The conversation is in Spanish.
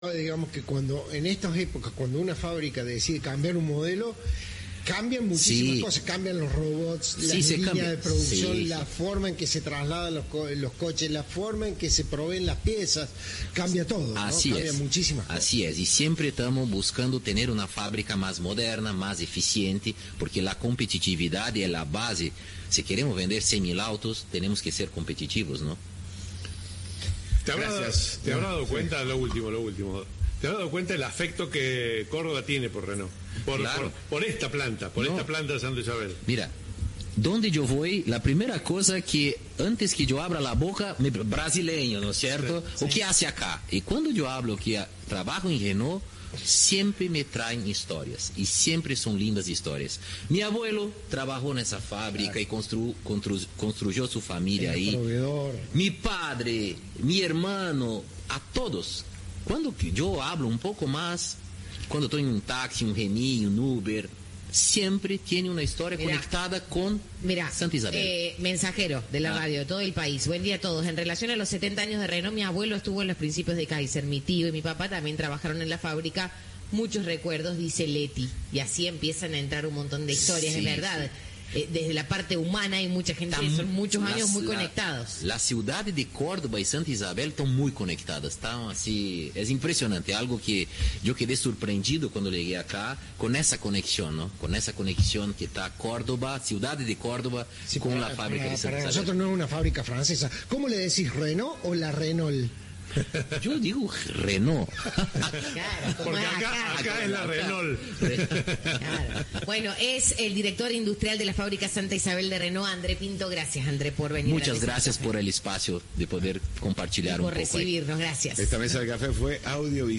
Digamos que cuando en estas épocas, cuando una fábrica decide cambiar un modelo, cambian muchísimas cosas, cambian los robots, las líneas de producción, la forma en que se trasladan los coches, la forma en que se proveen las piezas, cambia todo, ¿no? Cambia muchísimas cosas. Así es, y siempre estamos buscando tener una fábrica más moderna, más eficiente, porque la competitividad es la base. Si queremos vender 100.000 autos, tenemos que ser competitivos, ¿no? ¿Te habrás dado cuenta, lo último, ¿te has dado cuenta del afecto que Córdoba tiene por Renault? Por esta planta, esta planta de Santa Isabel. Mira, donde yo voy, la primera cosa que antes que yo abra la boca, brasileño, ¿no es cierto? Sí. ¿O qué hace acá? Y cuando yo hablo que trabajo en Renault, siempre me traen historias, y siempre son lindas historias. Mi abuelo trabajó en esa fábrica y construyó su familia ahí. Proveedor. Mi padre, mi hermano, a todos. Cuando yo hablo un poco más, cuando estoy en un taxi, un Reni, un Uber, siempre tiene una historia conectada con Santa Isabel. Mensajero de la radio de todo el país. Buen día a todos. En relación a los 70 años de Renault, mi abuelo estuvo en los principios de Kaiser, mi tío y mi papá también trabajaron en la fábrica. Muchos recuerdos, dice Leti. Y así empiezan a entrar un montón de historias, de verdad. Desde la parte humana hay mucha gente, son muchos años muy conectados. La ciudad de Córdoba y Santa Isabel están muy conectadas, están así, es impresionante, algo que yo quedé sorprendido cuando llegué acá, con esa conexión, ¿no? Con esa conexión que está Córdoba, ciudad de Córdoba, con la fábrica de Santa Isabel. Para nosotros no es una fábrica francesa. ¿Cómo le decís, Renault o la Renault? Yo digo Renault. Claro, porque acá es la Renault. Claro. Bueno, es el director industrial de la fábrica Santa Isabel de Renault, André Pinto. Gracias, André, por venir. Muchas gracias por el espacio de poder compartir un poco. Por recibirnos, gracias. Esta mesa de café fue audiovisual.